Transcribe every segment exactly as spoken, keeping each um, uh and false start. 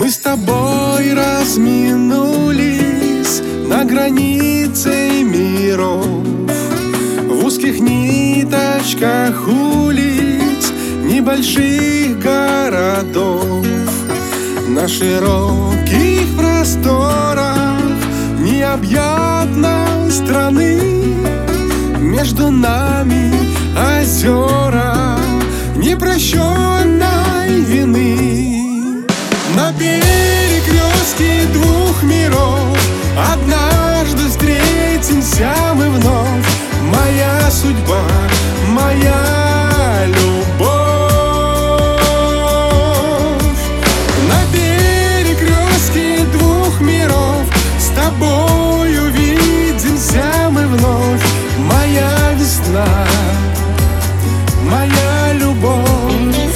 Мы с тобой разминулись на границе миров, в узких ниточках улиц небольших городов, на широких просторах необъятной страны. Между нами озера непрощенной вины. На перекрестке двух миров однажды встретимся мы вновь. Моя судьба, моя любовь. На перекрестке двух миров с тобой увидимся мы вновь. Моя весна, моя любовь.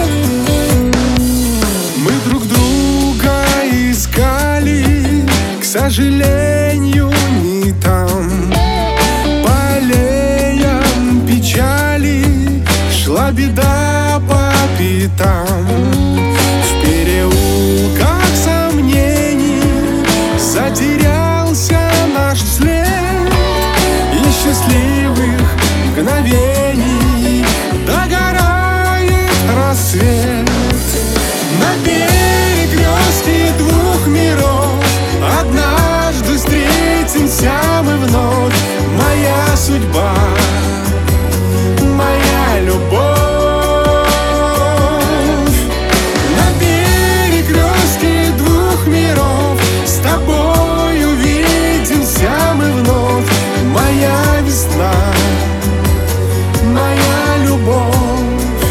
Мы друг друга искали, к сожалению, не там. По аллеям печали шла беда по пятам. В переулках сомнений затерялся наш след. Счастливых мгновений догорает рассвет. На перекрестке двух миров однажды встретимся мы вновь. Моя судьба, моя любовь. На перекрестке двух миров с тобой увидимся мы вновь. Моя весна, моя любовь.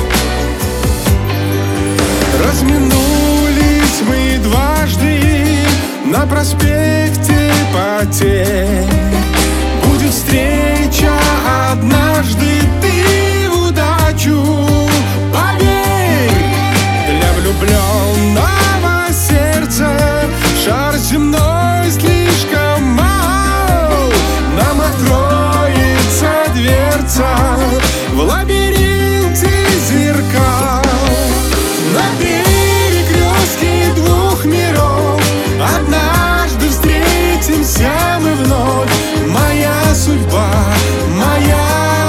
Разминулись мы дважды на проспекте Потерь. Будет встреча однажды, ты в удачу поверь. Для влюбленного сердца шар земной слишком мал. Нам откроется дверца в лабиринте зеркал. На перекрестке двух миров однажды встретимся мы вновь. Моя судьба, моя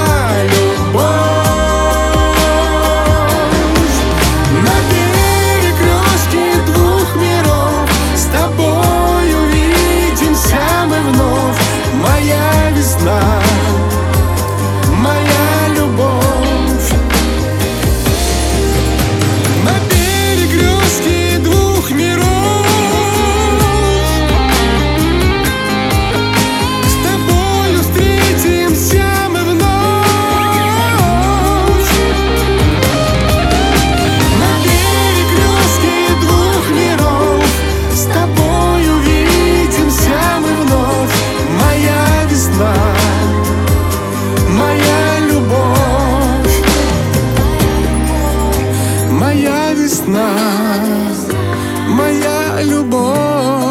любовь. На перекрестке двух миров с тобой увидимся мы вновь. Моя весна, моя любовь. На перекрестке двух миров с тобою встретимся мы вновь. На перекрестке двух миров с тобой увидимся мы вновь. Моя весна, моя любовь. Моя весна, моя любовь.